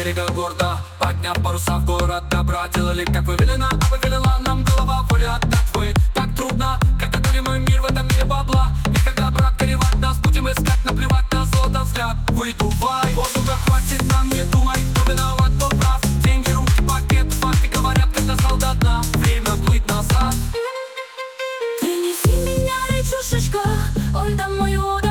берега города, подняв паруса в город добра. Делали, как вы велено, а вы велела нам голова воля отдать. Вы так трудно, когда дали мой мир в этом мире бабла. И когда, брат, горевать нас будем искать, наплевать на золото взгляд. Выдувай, воздуха хватит нам, не думай, кто виноват, кто прав. Деньги, руки, пакет, факты говорят, когда солдат на время плыть назад. Принеси меня, речушечка, ой, да мою